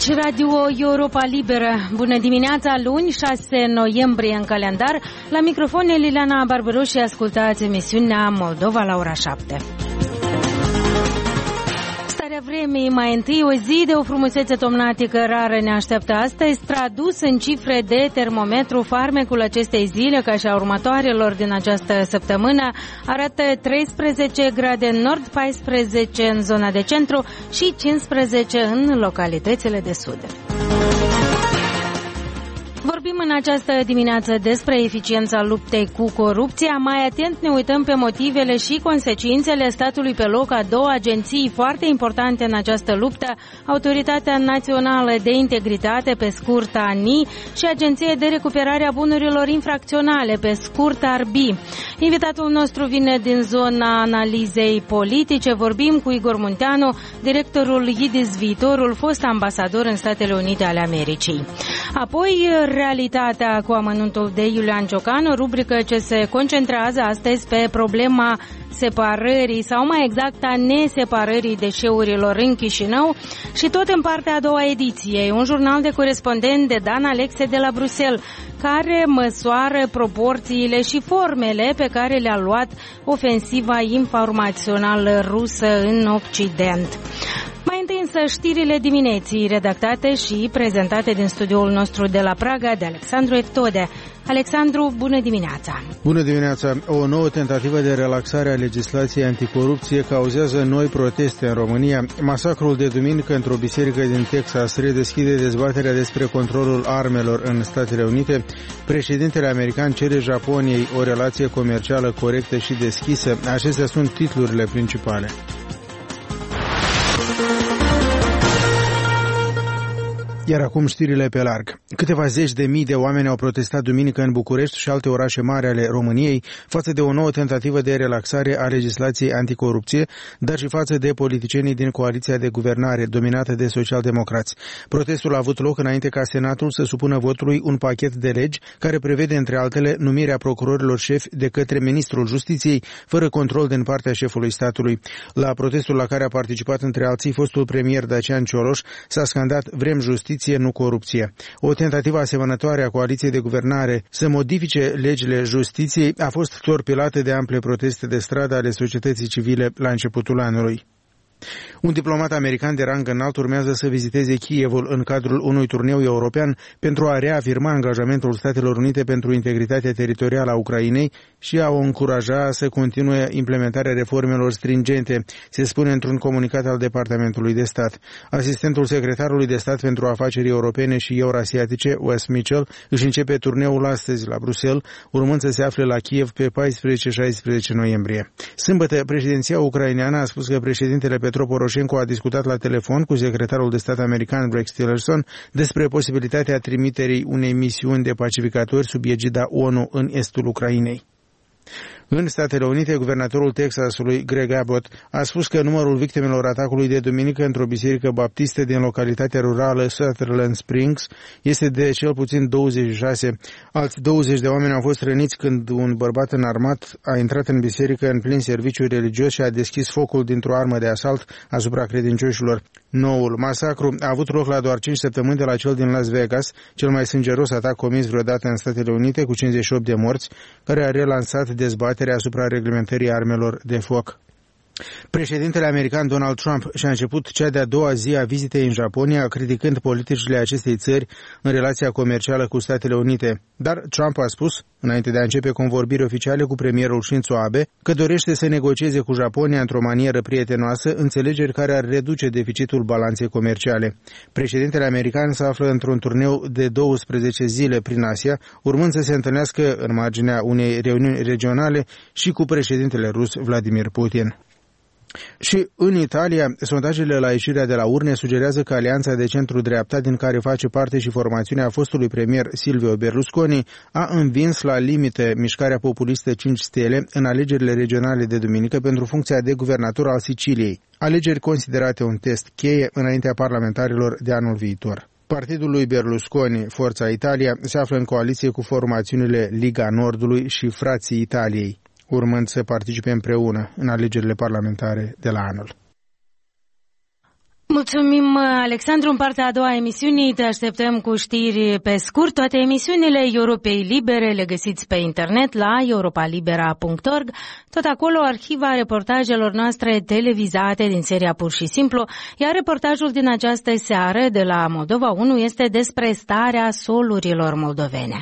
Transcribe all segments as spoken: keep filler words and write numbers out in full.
Aici Radio Europa Liberă. Bună dimineața, luni, șase noiembrie în calendar. La microfon Liliana Barbaros și ascultați emisiunea Moldova la ora șapte. Vremii, mai întâi o zi de o frumusețe tomnatică rară ne așteaptă astăzi, tradus în cifre de termometru. Farmecul acestei zile, ca și a următoarelor din această săptămână, arată treisprezece grade în nord, paisprezece în zona de centru și cincisprezece în localitățile de sud. Vorbim în această dimineață despre eficiența luptei cu corupția. Mai atent ne uităm pe motivele și consecințele statului pe loc a două agenții foarte importante în această luptă, Autoritatea Națională de Integritate, pe scurt A N I, și Agenția de Recuperare a Bunurilor Infracționale, pe scurt A R B I. Invitatul nostru vine din zona analizei politice. Vorbim cu Igor Munteanu, directorul I D I S Viitorul, fost ambasador în Statele Unite ale Americii. Apoi, realitatea cu amănuntul de Iulian Ciocanu, rubrică ce se concentrează astăzi pe problema separării sau mai exact a neseparării deșeurilor în Chișinău, și tot în partea a doua ediției, un jurnal de corespondent de Dan Alexe de la Bruxelles, care măsoară proporțiile și formele pe care le-a luat ofensiva informațională rusă în Occident. Mai întâi însă știrile dimineții, redactate și prezentate din studioul nostru de la Praga de Alexandru Eftode. Alexandru, bună dimineața! Bună dimineața! O nouă tentativă de relaxare a legislației anticorupție cauzează noi proteste în România. Masacrul de duminică într-o biserică din Texas redeschide dezbaterea despre controlul armelor în Statele Unite. Președintele american cere Japoniei o relație comercială corectă și deschisă. Acestea sunt titlurile principale. Iar acum știrile pe larg. Câteva zeci de mii de oameni au protestat duminică în București și alte orașe mari ale României față de o nouă tentativă de relaxare a legislației anticorupție, dar și față de politicienii din coaliția de guvernare dominată de socialdemocrați. Protestul a avut loc înainte ca Senatul să supună votului un pachet de legi care prevede, între altele, numirea procurorilor șefi de către Ministrul Justiției, fără control din partea șefului statului. La protestul la care a participat, între alții, fostul premier Dacian Cioloș, s-a scandat "Vrem justiție, nu corupție". O tentativă asemănătoare a coaliției de guvernare să modifice legile justiției a fost torpilată de ample proteste de stradă ale societății civile la începutul anului. Un diplomat american de rang înalt urmează să viziteze Kievul în cadrul unui turneu european pentru a reafirma angajamentul Statelor Unite pentru integritatea teritorială a Ucrainei și a o încuraja să continue implementarea reformelor stringente, se spune într-un comunicat al Departamentului de Stat. Asistentul secretarului de stat pentru afaceri europene și eurasiatice, Wes Mitchell, își începe turneul astăzi la Bruxelles, urmând să se afle la Kiev pe paisprezece șaisprezece noiembrie. Sâmbătă, președinția ucraineană a spus că președintele Petro Poroșenko a discutat la telefon cu secretarul de stat american Rex Tillerson despre posibilitatea trimiterii unei misiuni de pacificatori sub egida O N U în estul Ucrainei. În Statele Unite, guvernatorul Texasului, Greg Abbott, a spus că numărul victimelor atacului de duminică într-o biserică baptistă din localitatea rurală Sutherland Springs este de cel puțin douăzeci și șase. Alți douăzeci de oameni au fost răniți când un bărbat înarmat a intrat în biserică în plin serviciu religios și a deschis focul dintr-o armă de asalt asupra credincioșilor. Noul masacru a avut loc la doar cinci săptămâni de la cel din Las Vegas, cel mai sângeros atac comis vreodată în Statele Unite, cu cincizeci și opt de morți, care a relansat dezbaterea asupra reglementării armelor de foc. Președintele american Donald Trump și-a început cea de-a doua zi a vizitei în Japonia, criticând politicile acestei țări în relația comercială cu Statele Unite. Dar Trump a spus, înainte de a începe convorbiri oficiale cu premierul Shinzo Abe, că dorește să negocieze cu Japonia într-o manieră prietenoasă înțelegeri care ar reduce deficitul balanței comerciale. Președintele american se află într-un turneu de douăsprezece zile prin Asia, urmând să se întâlnească în marginea unei reuniuni regionale și cu președintele rus Vladimir Putin. Și în Italia, sondajele la ieșirea de la urne sugerează că alianța de centru-dreapta, din care face parte și formațiunea fostului premier Silvio Berlusconi, a învins la limite mișcarea populistă cinci stele în alegerile regionale de duminică pentru funcția de guvernator al Siciliei, alegeri considerate un test cheie înaintea parlamentarilor de anul viitor. Partidul lui Berlusconi, Forța Italia, se află în coaliție cu formațiunile Liga Nordului și Frații Italiei, urmând să participe împreună în alegerile parlamentare de la anul. Mulțumim, Alexandru. În partea a doua a emisiunii te așteptăm cu știri pe scurt. Toate emisiunile Europei Libere le găsiți pe internet la europa libera punct org. Tot acolo arhiva reportajelor noastre televizate din seria Pur și Simplu, iar reportajul din această seară de la Moldova unu este despre starea solurilor moldovene.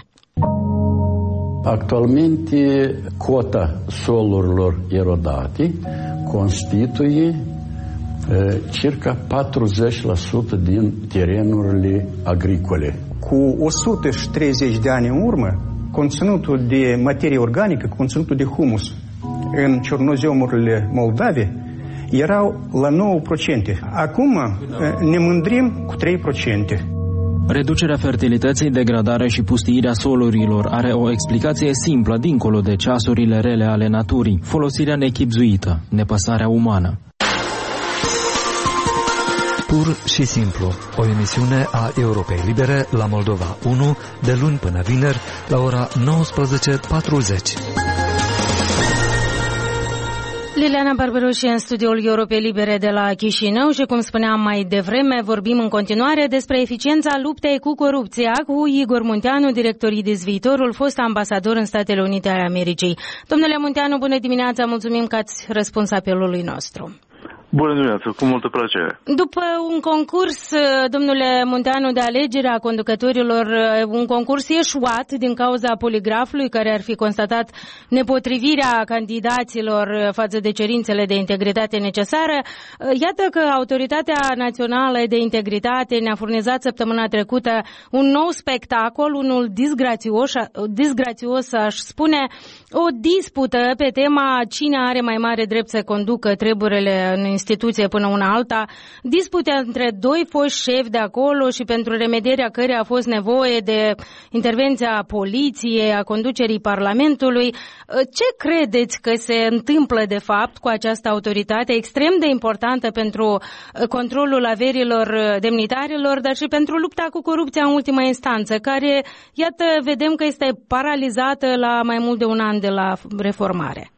Actualmente, cota solurilor erodate constituie circa patruzeci la sută din terenurile agricole. Cu o sută treizeci de ani în urmă, conținutul de materie organică, conținutul de humus în cernoziomurile moldave erau la nouă la sută. Acum ne mândrim cu trei la sută. Reducerea fertilității, degradarea și pustiirea solurilor are o explicație simplă dincolo de ceasurile rele ale naturii, folosirea nechibzuită, nepăsarea umană. Pur și simplu, o emisiune a Europei Libere la Moldova unu, de luni până vineri, la ora nouăsprezece patruzeci. Liliana Barberoși în studioul Europei Libere de la Chișinău și, cum spuneam mai devreme, vorbim în continuare despre eficiența luptei cu corupția cu Igor Munteanu, director I D I S Viitorul, fost ambasador în Statele Unite ale Americii. Domnule Munteanu, bună dimineața, mulțumim că ați răspuns apelului nostru. Bună dimineața, cu multă plăcere. După un concurs, domnule Munteanu, de alegere a conducătorilor, un concurs eșuat din cauza poligrafului care ar fi constatat nepotrivirea candidaților față de cerințele de integritate necesară, iată că Autoritatea Națională de Integritate ne-a furnizat săptămâna trecută un nou spectacol, unul disgrațios, disgrațios aș spune, o dispută pe tema cine are mai mare drept să conducă treburile în instituție până una alta, dispute între doi foști șefi de acolo și pentru remedierea căreia a fost nevoie de intervenția poliției, a conducerii Parlamentului. Ce credeți că se întâmplă de fapt cu această autoritate extrem de importantă pentru controlul averilor demnitarilor, dar și pentru lupta cu corupția în ultima instanță, care, iată, vedem că este paralizată la mai mult de un an de la reformare?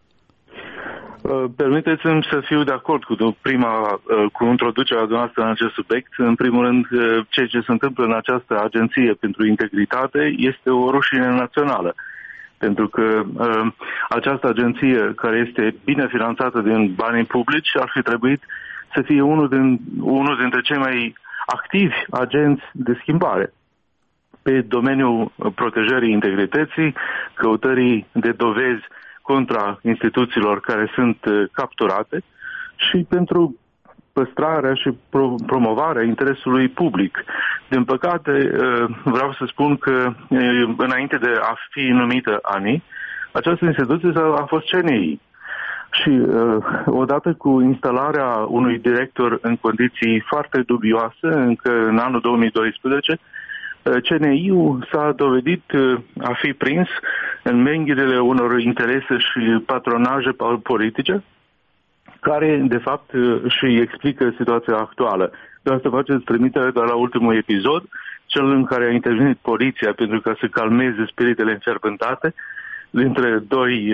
Permiteți-mi să fiu de acord cu prima, cu introducerea dumneavoastră în acest subiect. În primul rând, ceea ce se întâmplă în această agenție pentru integritate este o rușine națională. Pentru că uh, această agenție, care este bine finanțată din banii publici, ar fi trebuit să fie unul, din, unul dintre cei mai activi agenți de schimbare pe domeniul protejării integrității, căutării de dovezi contra instituțiilor care sunt capturate și pentru păstrarea și pro- promovarea interesului public. Din păcate, vreau să spun că înainte de a fi numită A N I, această instituție a fost C N I. Și odată cu instalarea unui director în condiții foarte dubioase, încă în anul două mii doisprezece, C N I-ul s-a dovedit a fi prins în menghirele unor interese și patronaje politice, care, de fapt, și explică situația actuală. De asta faceți trimitere doar la ultimul episod, cel în care a intervenit poliția pentru ca să calmeze spiritele înfierbântate dintre doi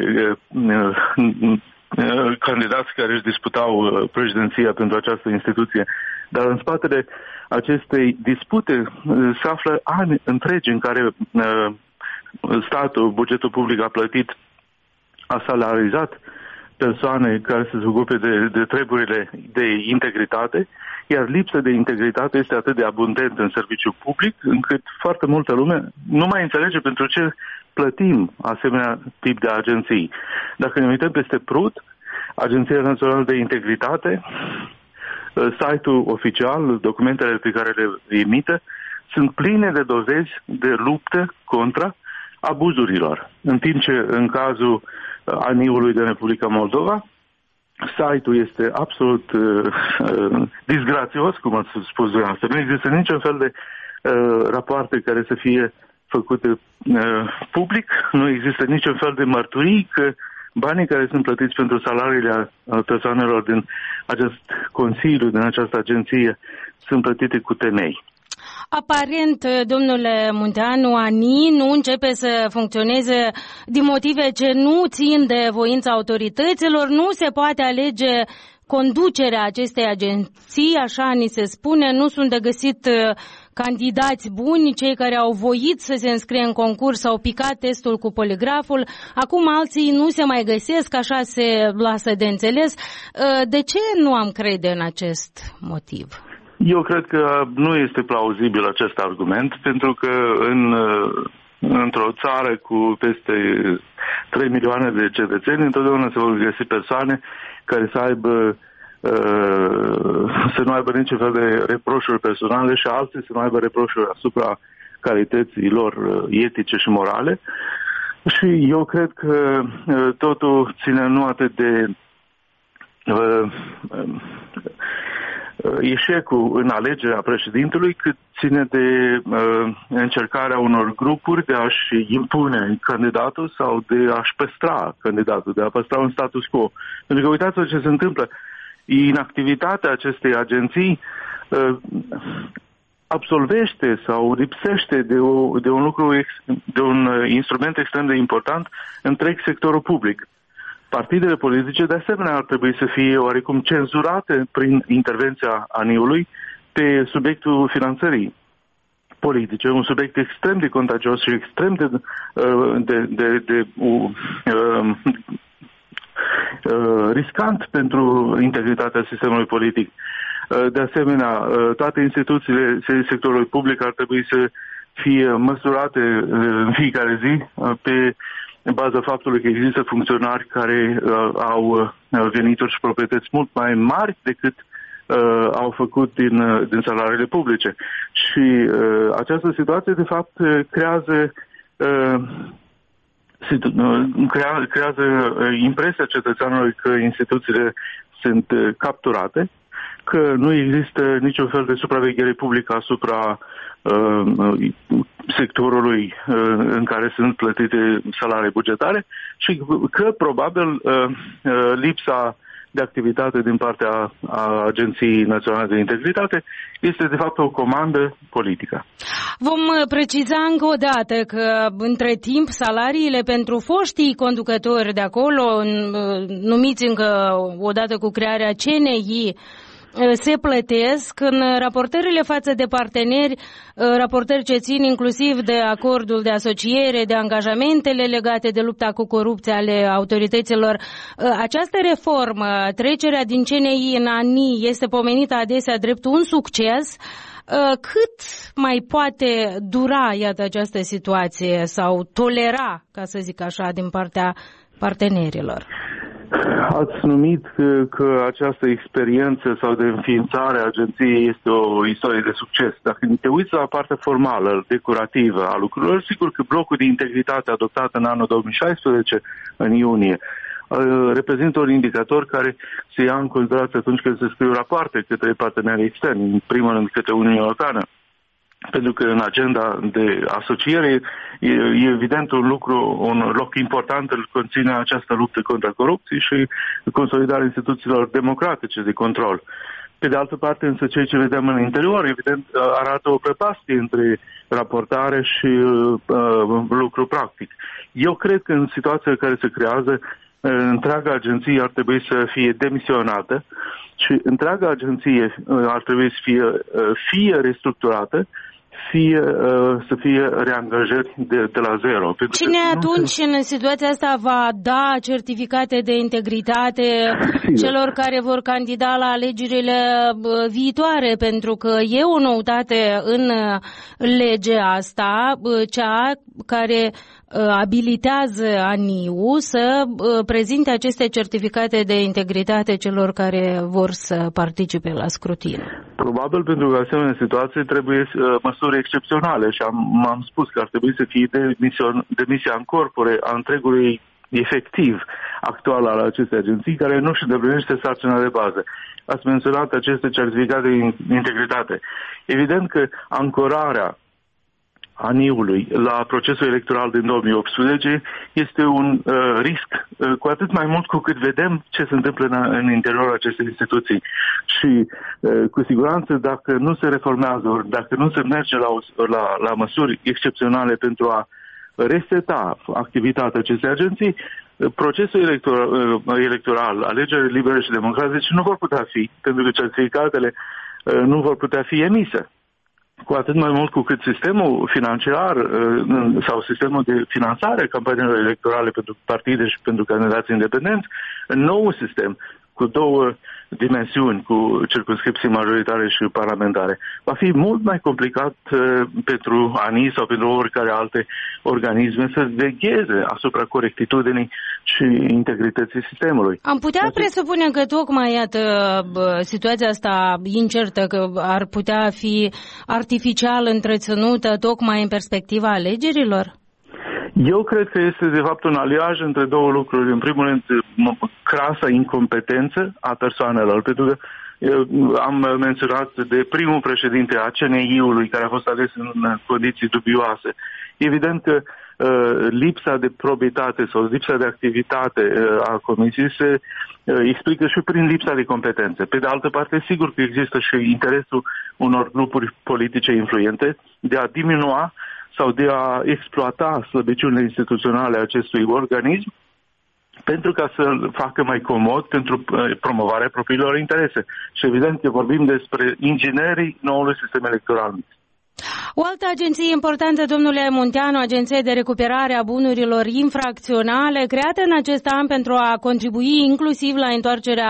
candidați care își disputau președinția pentru această instituție. Dar în spatele acestei dispute se află ani întregi în care statul, bugetul public a plătit, a salarizat persoane care să se ocupe de, de treburile de integritate, iar lipsa de integritate este atât de abundentă în serviciul public, încât foarte multă lume nu mai înțelege pentru ce plătim asemenea tip de agenții. Dacă ne uităm peste Prut, Agenția Națională de Integritate, site-ul oficial, documentele pe care le emite, sunt pline de dovezi de luptă contra abuzurilor. În timp ce în cazul A N I-ului de Republica Moldova, site-ul este absolut uh, uh, disgrațios, cum ați spus dumneavoastră. Nu există niciun fel de uh, rapoarte care să fie făcute uh, public, nu există niciun fel de mărturii că banii care sunt plătiți pentru salariile persoanelor din acest consiliu, din această agenție, sunt plătite cu temei. Aparent, domnule Munteanu, A N I nu începe să funcționeze din motive ce nu țin de voința autorităților, nu se poate alege conducerea acestei agenții, așa ni se spune, nu sunt de găsit candidați buni, cei care au voit să se înscrie în concurs au picat testul cu poligraful, acum alții nu se mai găsesc, așa se lasă de înțeles. De ce nu am crede în acest motiv? Eu cred că nu este plauzibil acest argument, pentru că în, într-o țară cu peste trei milioane de cetățeni, întotdeauna se vor găsi persoane care să aibă să nu aibă niciun fel de reproșuri personale și alții să nu aibă reproșuri asupra calității lor etice și morale. Și eu cred că totul ține nu atât de eșecul în alegerea președintelui, cât ține de încercarea unor grupuri de a-și impune candidatul sau de a-și păstra candidatul, de a păstra un status quo. Pentru că uitați-vă ce se întâmplă. Inactivitatea acestei agenții uh, absolvește sau lipsește de, o, de un lucru, ex, de un instrument extrem de important întreg sectorul public. Partidele politice, de asemenea, ar trebui să fie oarecum cenzurate prin intervenția A N I-ului pe subiectul finanțării politice, un subiect extrem de contagios și extrem de, de, de, de uh, uh, riscant pentru integritatea sistemului politic. Uh, de asemenea, uh, toate instituțiile sectorului public ar trebui să fie măsurate uh, în fiecare zi uh, pe în baza faptului că există funcționari care uh, au uh, venituri și proprietăți mult mai mari decât uh, au făcut din, uh, din salariile publice. Și uh, această situație, de fapt, creează, uh, situ- uh, crea, creează impresia cetățeanului că instituțiile sunt uh, capturate, că nu există niciun fel de supraveghere publică asupra uh, sectorului uh, în care sunt plătite salarii bugetare și că probabil uh, uh, lipsa de activitate din partea a Agenției Naționale de Integritate este de fapt o comandă politică. Vom preciza încă o dată că între timp salariile pentru foștii conducători de acolo, numiți încă odată cu crearea C N I, se plătesc în raportările față de parteneri, raportări ce țin inclusiv de acordul de asociere, de angajamentele legate de lupta cu corupția ale autorităților. Această reformă, trecerea din C N I în A N I, este pomenită adesea drept un succes. Cât mai poate dura, iată, această situație sau tolera, ca să zic așa, din partea partenerilor? Ați numit că, că această experiență sau de înființare a agenției este o istorie de succes. Dacă te uiți la partea formală, decorativă a lucrurilor, sigur că blocul de integritate adoptat în anul două mii șaisprezece, în iunie, reprezintă un indicator care se ia în considerație atunci când se scriu rapoarte către partenerii externi, în primul rând către Uniunea Europeană. Pentru că în agenda de asociere e, e evident un lucru, un loc important îl conține această luptă contra corupției și consolidarea instituțiilor democratice de control. Pe de altă parte, însă, ceea ce vedem în interior, evident, arată o prăpastie între raportare și uh, lucru practic. Eu cred că în situația în care se creează, întreaga agenție ar trebui să fie demisionată și întreaga agenție ar trebui să fie fie restructurată, fie să fie reangajări de, de la zero. Cine atunci se... în situația asta va da certificate de integritate Sigur. celor care vor candida la alegerile viitoare? Pentru că e o noutate în legea asta, cea care abilitează A N I-ul să prezinte aceste certificate de integritate celor care vor să participe la scrutin. Probabil pentru că asemenea situație trebuie uh, măsuri excepționale și am, am spus că ar trebui să fie demisia în corpore a întregului efectiv actual al acestei agenții, care nu își îndeplinește sarcina de bază. Ați menționat aceste certificate de integritate. Evident că ancorarea A N I-ului la procesul electoral din două mii optsprezece este un uh, risc, uh, cu atât mai mult cu cât vedem ce se întâmplă în, în interiorul acestei instituții. Și uh, cu siguranță dacă nu se reformează, ori dacă nu se merge la, la, la măsuri excepționale pentru a reseta activitatea acestei agenții, procesul electoral, electoral alegerile libere și democratice nu vor putea fi, pentru că certificatele nu vor putea fi emise. Cu atât mai mult cu cât sistemul financiar sau sistemul de finanțare a campaniilor electorale pentru partide și pentru candidații independenți, în nou sistem, cu două dimensiuni, cu circumscripții majoritare și parlamentare, va fi mult mai complicat uh, pentru A N I sau pentru oricare alte organisme să vegheze asupra corectitudinii și integrității sistemului. Am putea presupune că tocmai, iată, situația asta incertă, că ar putea fi artificial întreținută tocmai în perspectiva alegerilor? Eu cred că este de fapt un aliaj între două lucruri. În primul rând, crasa incompetență a persoanelor, pentru că am menționat de primul președinte a C N I-ului care a fost ales în condiții dubioase. Evident că uh, lipsa de probitate sau lipsa de activitate uh, a comisiei se uh, explică și prin lipsa de competențe. Pe de altă parte, sigur că există și interesul unor grupuri politice influente de a diminua sau de a exploata slăbiciunile instituționale a acestui organism pentru ca să-l facă mai comod pentru promovarea propriilor interese. Și evident că vorbim despre inginerii noului sistem electoral. O altă agenție importantă, domnule Munteanu, Agenția de Recuperare a Bunurilor Infracționale, creată în acest an pentru a contribui inclusiv la întoarcerea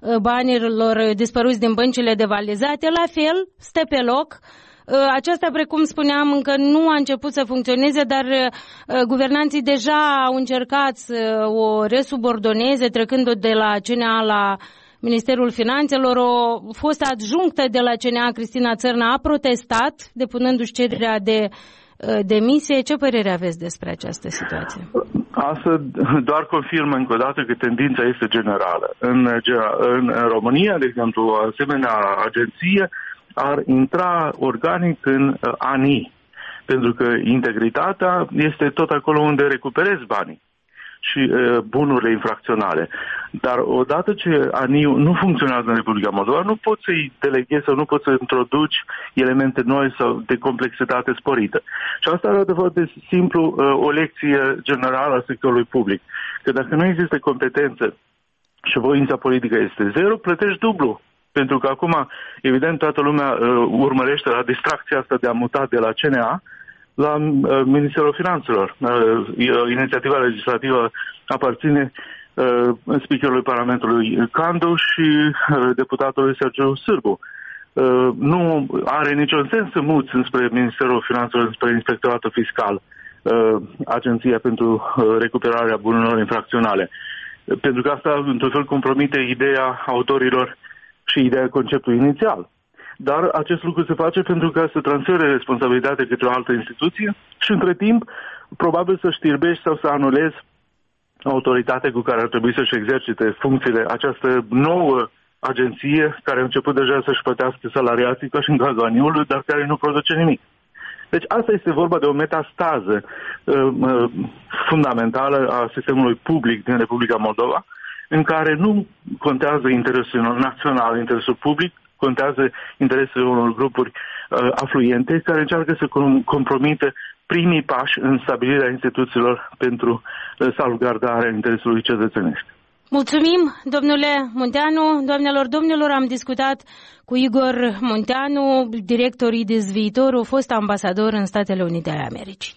banilor dispăruți din băncile devalizate, la fel, stă pe loc. Aceasta, precum spuneam, încă nu a început să funcționeze, dar guvernanții deja au încercat să o resubordoneze, trecând de la C N A la Ministerul Finanțelor. O fostă adjunctă de la C N A, Cristina Țărna, a protestat, depunându-și cererea de demisie. Ce părere aveți despre această situație? Asta doar confirmă încă o dată că tendința este generală. În, în România, de exemplu, o asemenea agenție ar intra organic în A N I, pentru că integritatea este tot acolo unde recuperezi banii și uh, bunurile infracționale. Dar odată ce A N I-ul nu funcționează în Republica Moldova, nu poți să-i deleghezi sau nu poți să introduci elemente noi sau de complexitate sporită. Și asta arată foarte simplu uh, o lecție generală a sectorului public. Că dacă nu există competență și voința politică este zero, plătești dublu. Pentru că acum, evident, toată lumea uh, urmărește la distracția asta de a muta de la C N A la uh, Ministerul Finanțelor. Uh, inițiativa legislativă aparține uh, speakerului Parlamentului Candu și uh, deputatului Sergiu Sârbu. Uh, nu are niciun sens să muți înspre Ministerul Finanțelor, înspre Inspectoratul Fiscal, uh, Agenția pentru uh, Recuperarea Bunurilor Infracționale. Uh, pentru că asta, într-un fel, compromite ideea autorilor și ideea conceptului inițial. Dar acest lucru se face pentru ca să transfere responsabilitatea către o altă instituție și, între timp, probabil să știrbești sau să anulezi autoritatea cu care ar trebui să-și exercite funcțiile această nouă agenție care a început deja să-și plătească salariații ca și în cazul A N I-ului, dar care nu produce nimic. Deci asta este vorba de o metastază uh, fundamentală a sistemului public din Republica Moldova, în care nu contează interesul național, interesul public, contează interesele unor grupuri uh, afluente care încearcă să compromite primii pași în stabilirea instituțiilor pentru uh, salvgardarea interesului cetățenesc. Mulțumim, domnule Munteanu. Doamnelor, domnilor, am discutat cu Igor Munteanu, director I D I S Viitorul, fost ambasador în Statele Unite ale Americii.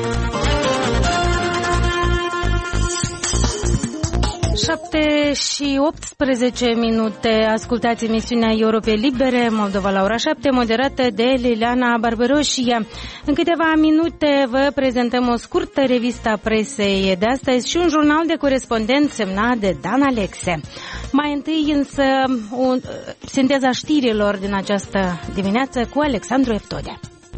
șapte și optsprezece minute, ascultați emisiunea Europei Libere, Moldova la ora șapte, moderată de Liliana Barbaroșie. În câteva minute vă prezentăm o scurtă revistă a presei de astăzi și un jurnal de corespondent semnat de Dan Alexe. Mai întâi însă o sinteza știrilor din această dimineață cu Alexandru Eftodea.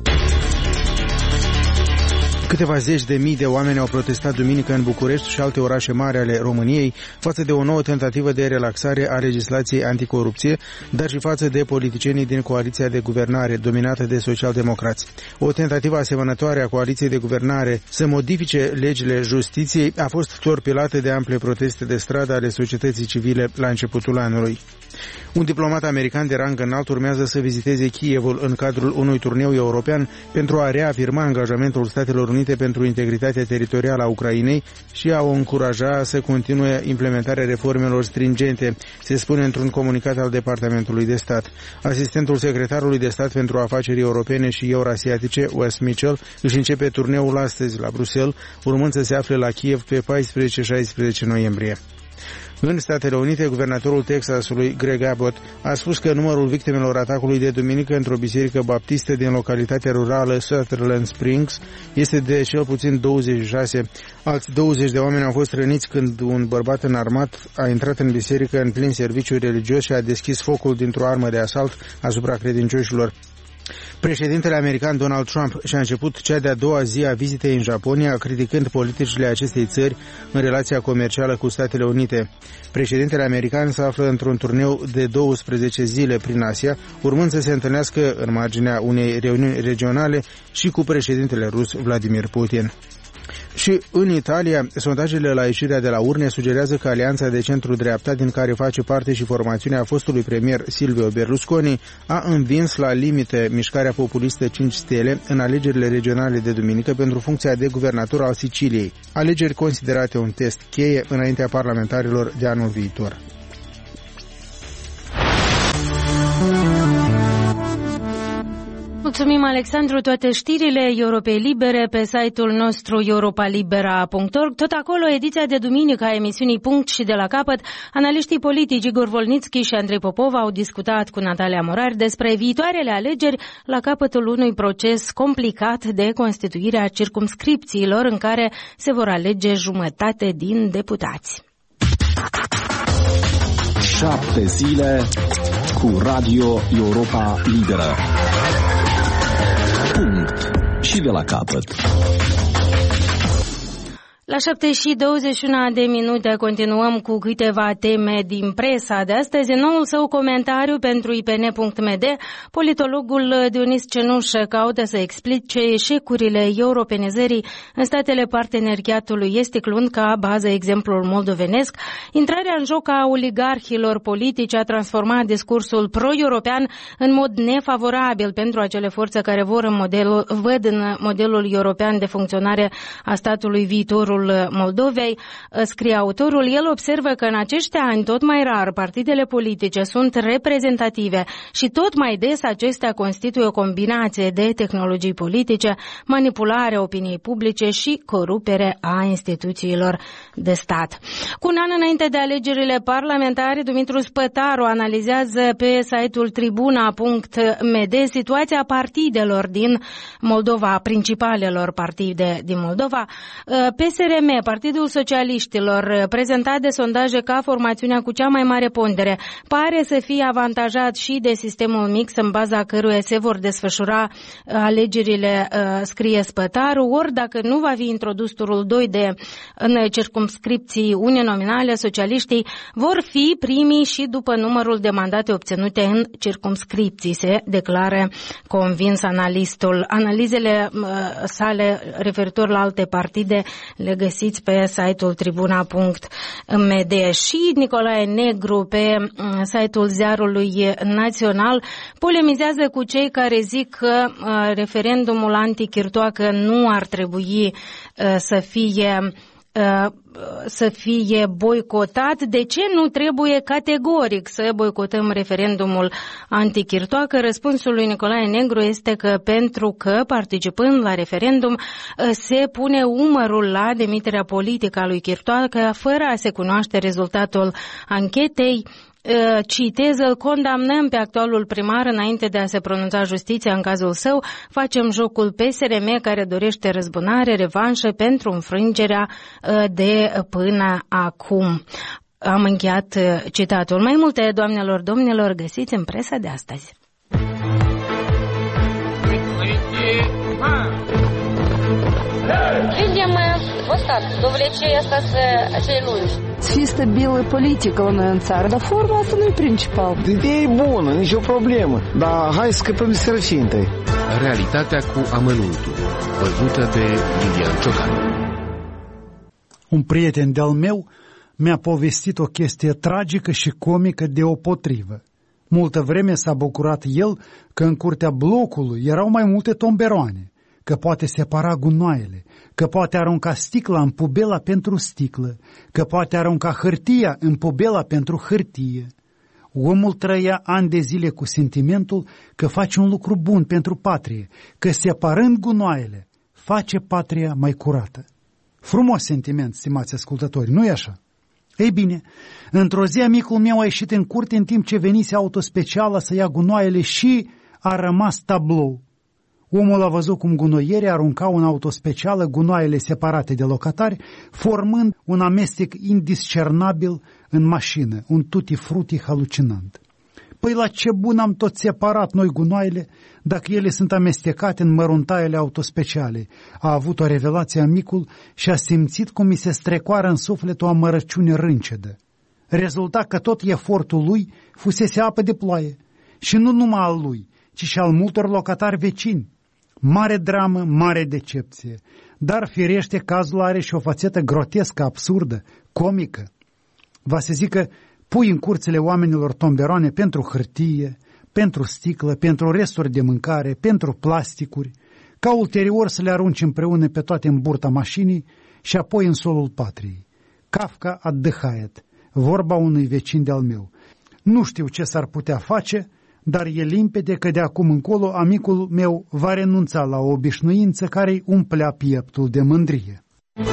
Câteva zeci de mii de oameni au protestat duminică în București și alte orașe mari ale României față de o nouă tentativă de relaxare a legislației anticorupție, dar și față de politicienii din coaliția de guvernare dominată de socialdemocrați. O tentativă asemănătoare a coaliției de guvernare să modifice legile justiției a fost torpilată de ample proteste de stradă ale societății civile la începutul anului. Un diplomat american de rang înalt urmează să viziteze Kievul în cadrul unui turneu european pentru a reafirma angajamentul Statelor Unite Unite pentru integritatea teritorială a Ucrainei și a o încuraja să continue implementarea reformelor stringente, se spune într-un comunicat al Departamentului de Stat. Asistentul secretarului de stat pentru afaceri europene și eurasiatice, Wes Mitchell, își începe turneul astăzi la Bruxelles, urmând să se afle la Kiev pe paisprezece șaisprezece noiembrie. În Statele Unite, guvernatorul Texasului, Greg Abbott, a spus că numărul victimelor atacului de duminică într-o biserică baptistă din localitatea rurală Sutherland Springs este de cel puțin douăzeci și șase. Alți douăzeci de oameni au fost răniți când un bărbat înarmat a intrat în biserică în plin serviciu religios și a deschis focul dintr-o armă de asalt asupra credincioșilor. Președintele american Donald Trump și-a început cea de-a doua zi a vizitei în Japonia, criticând politicile acestei țări în relația comercială cu Statele Unite. Președintele american se află într-un turneu de douăsprezece zile prin Asia, urmând să se întâlnească în marginea unei reuniuni regionale și cu președintele rus Vladimir Putin. Și în Italia, sondajele la ieșirea de la urne sugerează că alianța de centru-dreapta, din care face parte și formațiunea fostului premier Silvio Berlusconi, a învins la limite mișcarea populistă cinci stele în alegerile regionale de duminică pentru funcția de guvernator al Siciliei, alegeri considerate un test cheie înaintea parlamentarilor de anul viitor. Mulțumim, Alexandru. Toate știrile Europei Libere pe site-ul nostru europa libera punct org. Tot acolo, ediția de duminică a emisiunii Punct și de la capăt, analiștii politici Igor Volnitski și Andrei Popov au discutat cu Natalia Morari despre viitoarele alegeri la capătul unui proces complicat de constituire a circumscripțiilor în care se vor alege jumătate din deputați. Șapte zile cu Radio Europa Liberă. Punct și de la capăt. La șapte și douăzeci și unu de minute continuăm cu câteva teme din presa de astăzi. În noul său comentariu pentru I P N punct M D, politologul Dionis Cenușă caută să explice eșecurile europenizării în statele parteneriatului estic, luând ca bază exemplul moldovenesc. Intrarea în joc a oligarhilor politici a transformat discursul pro-european în mod nefavorabil pentru acele forțe care vor în modelul, văd în modelul european de funcționare a statului viitorul Moldovei, scrie autorul. El observă că în acești ani tot mai rar partidele politice sunt reprezentative și tot mai des acestea constituie o combinație de tehnologii politice, manipulare opiniei publice și corupere a instituțiilor de stat. Cu un an înainte de alegerile parlamentare, Dumitru Spătaru analizează pe site-ul tribuna punct m d situația partidelor din Moldova, principalelor partide din Moldova. P S R M, Partidul Socialiștilor, prezentat de sondaje ca formațiunea cu cea mai mare pondere, pare să fie avantajat și de sistemul mix în baza căruia se vor desfășura alegerile, scrie Spătaru, ori dacă nu va fi introdus turul doi de în circumscripții uninominale, socialiștii vor fi primii și după numărul de mandate obținute în circumscripții, se declară convins analistul. Analizele sale referitor la alte partide le găsiți pe site-ul tribuna punct m d. Și Nicolae Negru pe site-ul Ziarului Național polemizează cu cei care zic că referendumul anti-Chirtoacă nu ar trebui să fie să fie boicotat. De ce nu trebuie categoric să boicotăm referendumul anti-Chirtoacă? Răspunsul lui Nicolae Negru este că pentru că participând la referendum se pune umărul la demiterea politică a lui Chirtoacă fără a se cunoaște rezultatul anchetei. Citez, îl condamnăm pe actualul primar înainte de a se pronunța justiția în cazul său, facem jocul P S R M care dorește răzbunare, revanșă pentru înfrângerea de până acum. Am încheiat citatul. Mai multe, doamnelor, domnilor, găsiți în presa de astăzi. Видим мы вот так, до влечения acei lungi. Să fie stabilă politică la noi în țară, dar forma asta nu e principal. Ideea e bună, nicio problemă, dar hai să scăpăm de sărăcie întâi. Realitatea cu amănuntul, văzută de Lilian Ciocan. Un prieten de-al meu mi-a povestit o chestie tragică și comică deopotrivă. Multă vreme s-a bucurat el că în curtea blocului erau mai multe tomberoane. că poate separa gunoaiele, că poate arunca sticla în pubela pentru sticlă, că poate arunca hârtia în pubela pentru hârtie. Omul trăia ani de zile cu sentimentul că face un lucru bun pentru patrie, că separând gunoaiele, face patria mai curată. Frumos sentiment, stimați ascultători, nu-i așa? Ei bine, într-o zi amicul meu a ieșit în curte în timp ce venise autospeciala să ia gunoaiele și a rămas tablou. Omul a văzut cum gunoierii aruncau în autospecială gunoaiele separate de locatari, formând un amestec indiscernabil în mașină, un tutti-frutti halucinant. Păi la ce bun am tot separat noi gunoaiele dacă ele sunt amestecate în măruntaiele autospeciale? A avut o revelație amicul și a simțit cum mi se strecoară în suflet o amărăciune râncedă. Rezulta că tot efortul lui fusese apă de ploaie și nu numai al lui, ci și al multor locatari vecini. Mare dramă, mare decepție, dar firește cazul are și o fațetă grotescă, absurdă, comică. Va se zică, pui în curțile oamenilor tomberoane pentru hârtie, pentru sticlă, pentru resturi de mâncare, pentru plasticuri, ca ulterior să le arunci împreună pe toate în burta mașinii și apoi în solul patriei. Kafka отдыхает, vorba unui vecin de-al meu. Nu știu ce s-ar putea face, dar e limpede că de acum încolo amicul meu va renunța la o obișnuință care îi umplea pieptul de mândrie.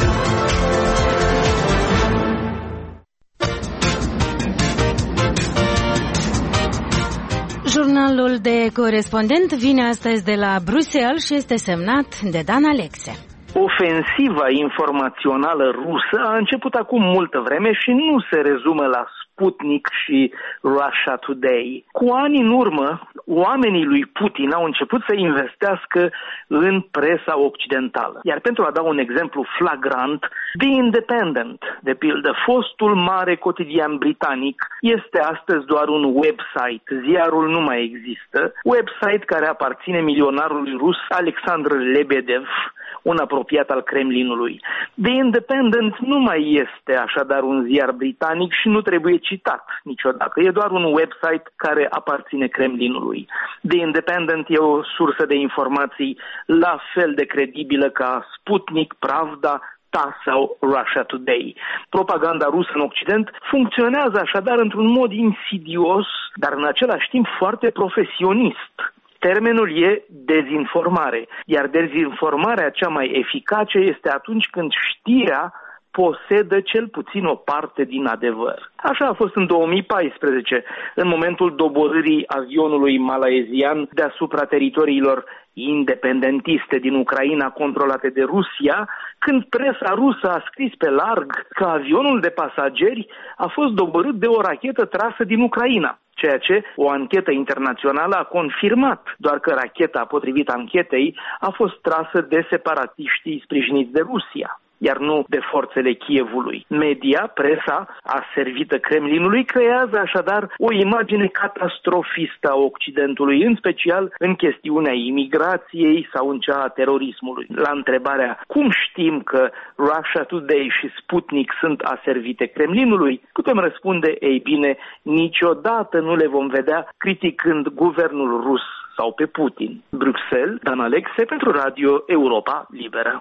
Jurnalul de corespondent vine astăzi de la Bruxelles și este semnat de Dan Alexe. Ofensiva informațională rusă a început acum multă vreme și nu se rezumă la Sputnik și Russia Today. Cu ani în urmă, oamenii lui Putin au început să investească în presa occidentală. Iar pentru a da un exemplu flagrant, The Independent, de pildă, fostul mare cotidian britanic, este astăzi doar un website. Ziarul nu mai există. Website care aparține milionarului rus Alexandr Lebedev, un apropiat al Kremlinului. The Independent nu mai este așadar un ziar britanic și nu trebuie citat niciodată. E doar un website care aparține Kremlinului. The Independent e o sursă de informații la fel de credibilă ca Sputnik, Pravda, T A S sau Russia Today. Propaganda rusă în Occident funcționează așadar într-un mod insidios, dar în același timp foarte profesionist. Termenul e dezinformare, iar dezinformarea cea mai eficace este atunci când știrea posedă cel puțin o parte din adevăr. Așa a fost în două mii paisprezece, în momentul doborârii avionului malaezian deasupra teritoriilor independentiste din Ucraina controlate de Rusia, când presa rusă a scris pe larg că avionul de pasageri a fost doborât de o rachetă trasă din Ucraina, ceea ce o anchetă internațională a confirmat, doar că racheta, potrivit anchetei, a fost trasă de separatiștii sprijiniți de Rusia, iar nu de forțele Kievului. Media, presa, aservită Kremlinului, creează așadar o imagine catastrofistă a Occidentului, în special în chestiunea imigrației sau în cea a terorismului. La întrebarea cum știm că Russia Today și Sputnik sunt aservite Kremlinului, putem răspunde, ei bine, niciodată nu le vom vedea criticând guvernul rus sau pe Putin. Bruxelles, Dan Alexe pentru Radio Europa Liberă.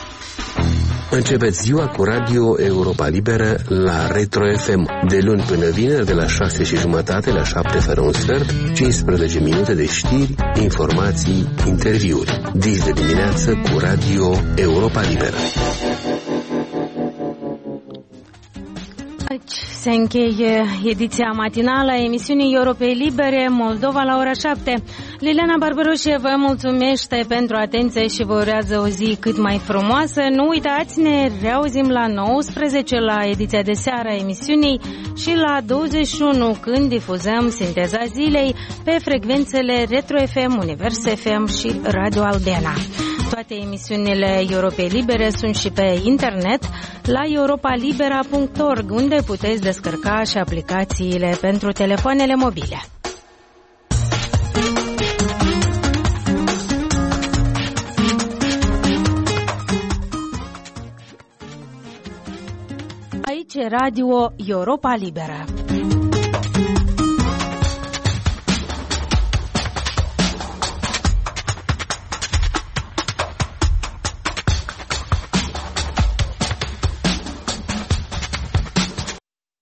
Începeți ziua cu Radio Europa Liberă la Retro F M, de luni până vineri, de la șase și jumătate la șapte fără un sfert, cincisprezece minute de știri, informații, interviuri. Dis de dimineață cu Radio Europa Liberă. Aici se încheie ediția matinală a emisiunii Europei Libere, Moldova la ora șapte. Liliana Barbaroșe vă mulțumește pentru atenție și vă urează o zi cât mai frumoasă. Nu uitați, ne reauzim la nouăsprezece la ediția de seară a emisiunii și la douăzeci și unu când difuzăm Sinteza Zilei pe frecvențele Retro F M, Univers F M și Radio Albena. Toate emisiunile Europei Libere sunt și pe internet la europa libera punct org, unde puteți descărca și aplicațiile pentru telefoanele mobile. Aici Radio Europa Liberă.